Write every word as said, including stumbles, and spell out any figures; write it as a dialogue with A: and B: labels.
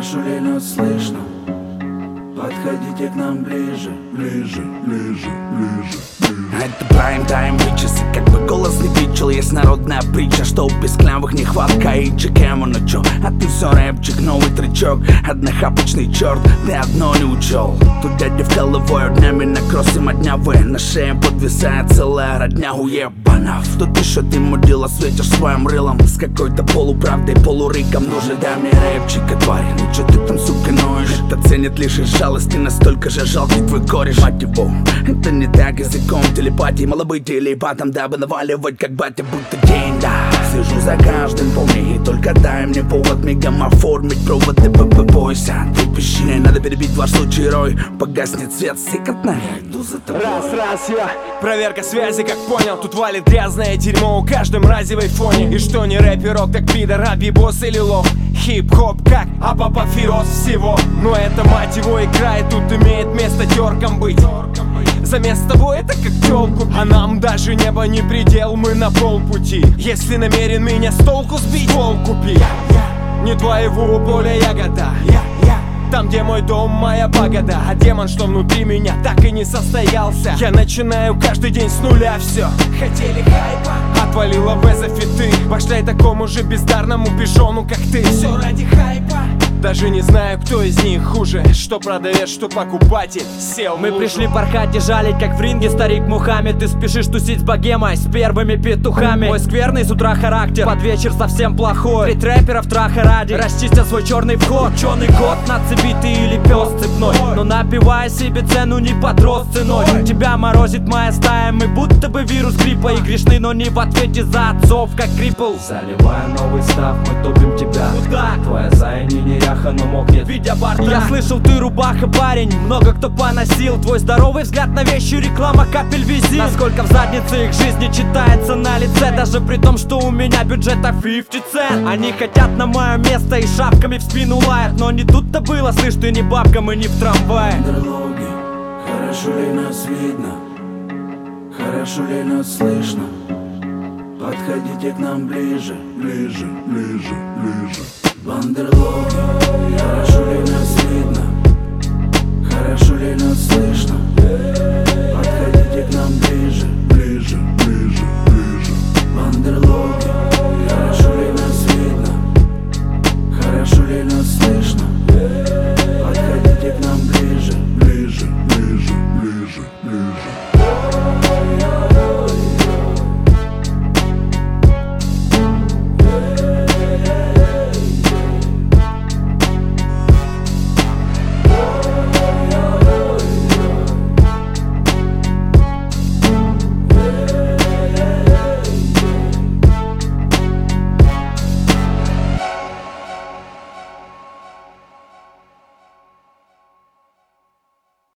A: Хорошо ли нас слышно? Подходите к нам ближе, ближе, ближе, ближе, ближе.
B: Это прайм-тайм вычасы, как бы голос не кричал. Есть народная притча, что без клявых нехватка и чекему. Ну чё, а ты все рэпчик, новый тречок. Однохапочный черт, ты одно не учел. Тут дядя в головой днями на кроссе моднявы. На шее подвисает целая родня уебанов. Тут еще ты мудила светишь своим рылом. С какой-то полуправдой, полурыком. Ну же дай мне рэпчика, тварь. Ну чё ты там, сука, ноешь? Это ценит лишь из жалости, настолько же жалкий твой кореш. Мать его, это не так языком телепатии. Мало быть телепатом, дабы наваливать как батя, будто день, да. Слежу за каждым полней, только дай мне повод мигом оформить провод. Ты бойся, ты пищи. Не надо перебить ваш случай, рой. Погаснет свет, сикотно, я иду за тобой.
C: Раз, раз, я проверка связи, как понял. Тут валит грязное дерьмо у каждой мрази в айфоне. И что не рэперок, так пидор, босс или лох. Хип-хоп как апопофеоз всего. Но это, мать его, игра, и тут имеет место терком быть. Заместо тобой это как тёлку, а нам даже небо не предел, мы на полпути. Если намерен меня с толку сбить, пол купи. Не твоего поля ягода, там, где мой дом, моя погода. А демон, что внутри меня, так и не состоялся. Я начинаю каждый день с нуля все. Хотели хайпа, отвалила вызов и ты. Пошляй такому же бездарному пижону, как ты. Все ради хайпа. Даже не знаю, кто из них хуже. Что продавец, что покупатель. Сел
D: Мы пришли порхать и жалить, как в ринге старик Мухаммед. Ты спешишь тусить с богемой, с первыми петухами. Мой скверный с утра характер, под вечер совсем плохой. Три рэперов траха ради расчистят свой черный вход. Ученый кот на цепи ты или пес цепной. Но напивая себе цену не подрос ценой. Тебя морозит моя стая, мы будто бы вирус гриппа. И грешны, но не в ответе за отцов, как крипл.
E: Заливая новый став, мы топим тебя. Твоя зая не неряха, но мокнет, видя борта.
D: Я слышал, ты рубаха, парень, много кто поносил. Твой здоровый взгляд на вещи, реклама капель визит. Насколько в заднице их жизни читается на лице. Даже при том, что у меня бюджета пятьдесят цент. Они хотят на мое место и шапками в спину лают. Но не тут-то было, слышь, ты не бабка, мы не в трамвае.
A: Дороги, хорошо ли нас видно? Хорошо ли нас слышно? Подходите к нам ближе, ближе, ближе, ближе. Бандерлоги,